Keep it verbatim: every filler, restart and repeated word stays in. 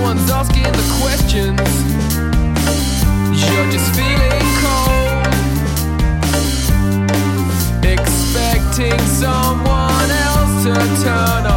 one's asking the questions. You're just feeling cold, expecting someone else to turn on.